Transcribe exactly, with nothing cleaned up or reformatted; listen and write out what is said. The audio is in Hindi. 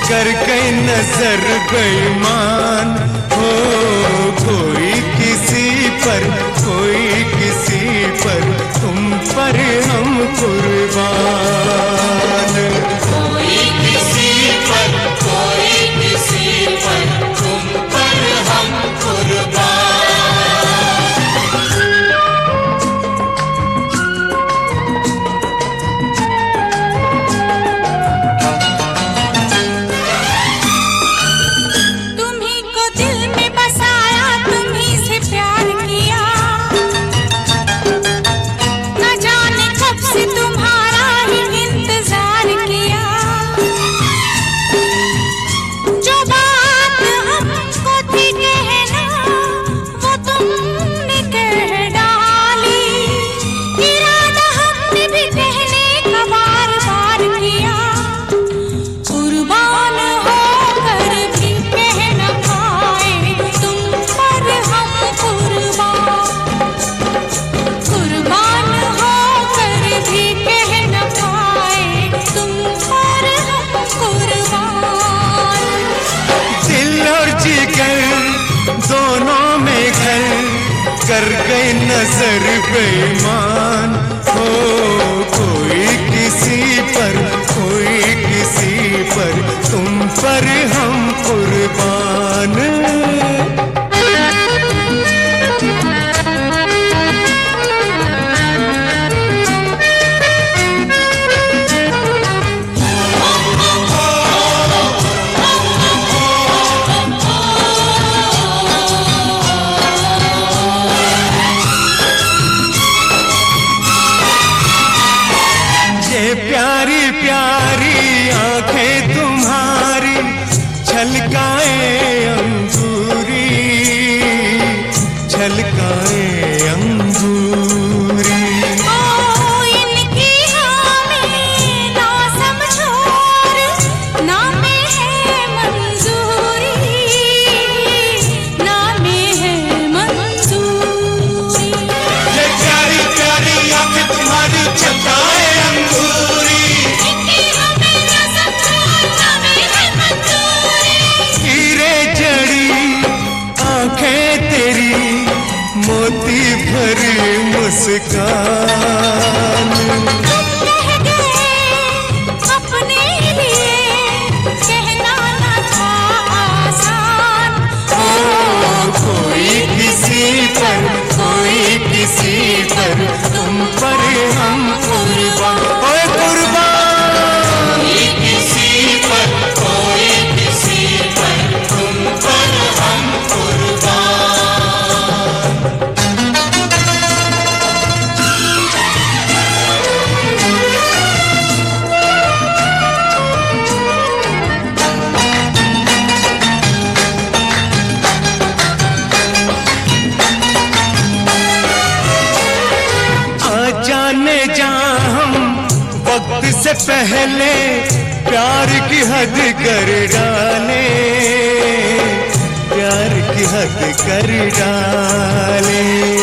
कर गई नजर बेईमान हो। कोई किसी पर कोई किसी पर, तुम पर हम कुर्बान। कोई किसी पर कोई किसी पर, तुम पर हम कुर्बान। दोनों में घर कर गए नजर बेईमान हो। कोई किसी पर कोई किसी पर, तुम पर हम कुर्बान। प्यारी प्यारी आंखें तुम्हारी छलकाए अंगूरी, छलकाए अंगूरी। ओ इनकी हमें ना समझो, ना में है मंजूरी, ना में है मंजूरी। ये प्यारी प्यारी आंखें तुम्हारी छलकाए अंगूरी, मोती भरी मुस्कान। तुम कह गए अपने लिए, कहना न था आसान। ओ कोई किसी पर कोई किसी पर, तुम पर हम कुर्बान। ओए कुर्बान। कोई किसी पर कोई किसी पर, तुम पर हम कुर्बान। जाने जा हम वक्त से पहले प्यार की हद कर डाले, प्यार की हद कर डाले।